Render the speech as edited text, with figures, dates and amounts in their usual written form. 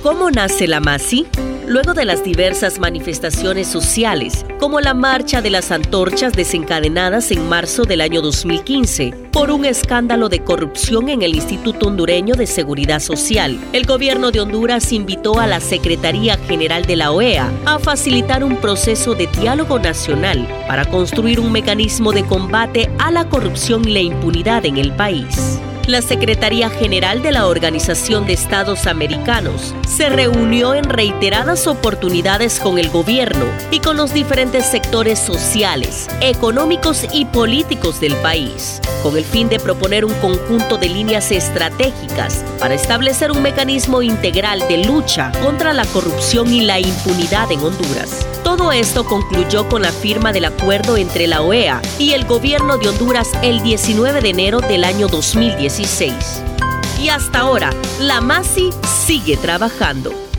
¿Cómo nace la MASI? Luego de las diversas manifestaciones sociales, como la Marcha de las Antorchas desencadenadas en marzo del año 2015, por un escándalo de corrupción en el Instituto Hondureño de Seguridad Social, el gobierno de Honduras invitó a la Secretaría General de la OEA a facilitar un proceso de diálogo nacional para construir un mecanismo de combate a la corrupción y la impunidad en el país. La Secretaría General de la Organización de Estados Americanos se reunió en reiteradas oportunidades con el gobierno y con los diferentes sectores sociales, económicos y políticos del país, con el fin de proponer un conjunto de líneas estratégicas para establecer un mecanismo integral de lucha contra la corrupción y la impunidad en Honduras. Todo esto concluyó con la firma del acuerdo entre la OEA y el gobierno de Honduras el 19 de enero del año 2016. Y hasta ahora, la MASI sigue trabajando.